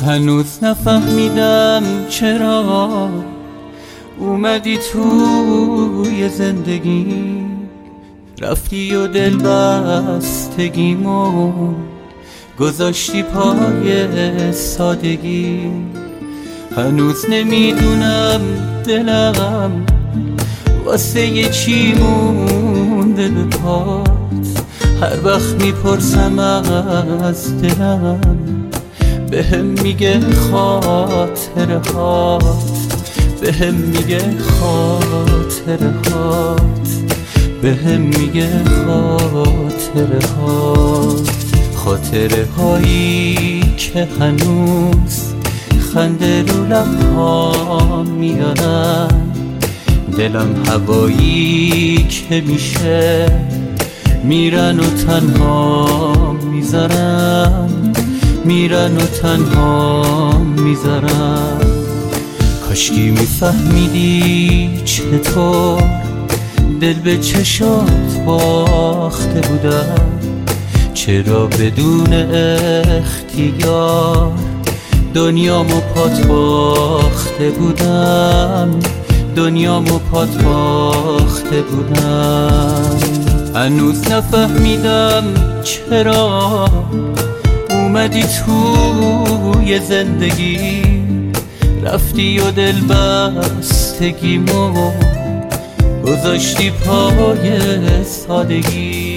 هنوز نفهمیدم چرا اومدی توی زندگی، رفتی و دل بستگیمو گذاشتی پای سادگی. هنوز نمیدونم دلم واسه یه چی مونده به پات. هر وقت میپرسم از دلم بهم میگه خاطره هات، بهم میگه خاطره هات، بهم میگه خاطره هات. خاطره هایی که هنوز خنده رو لبهام میارن، دلم هوایی که میشه میرن و تنها میذارن، میرن و تنها میذارن. کاشکی میفهمیدی چطور دل به چشات باخته بودم، چرا بدون اختیار دنیامو پات باخته بودم، دنیامو پات باخته بودم. هنوز نفهمیدم چرا اومدی توی زندگی، رفتی و دل بستگیمو گذاشتی پای سادگی.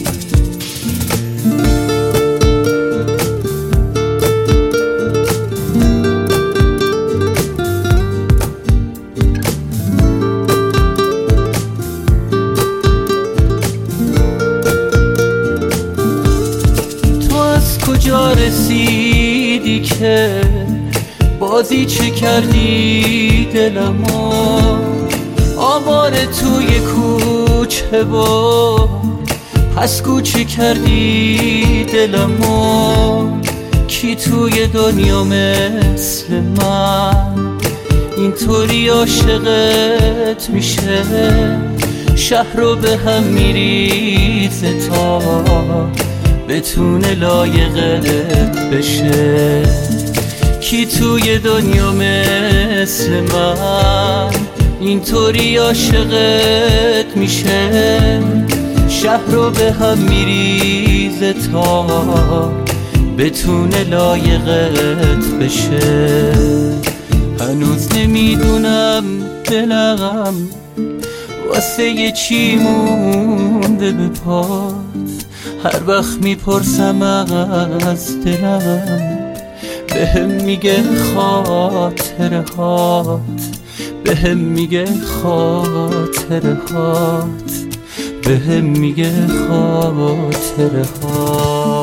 کجا رسیدی که بازی چه کردی دلمو آواره توی کوچه و پس کوچه کردی دلمو. کی توی دنیا مثل من اینطوری عاشقت میشه، شهر رو به هم میریزه تا بتونه لایقت بشه. کی توی دنیا مثل من اینطوری عاشقت میشه، شهر رو به هم میریزه تا بتونه لایقت بشه. هنوز نمیدونم دلم واسه یه چی مونده به پات. هر وقت میپرسم از دلم بهم میگه خاطره هات، بهم میگه خاطره هات، بهم میگه خاطره هات.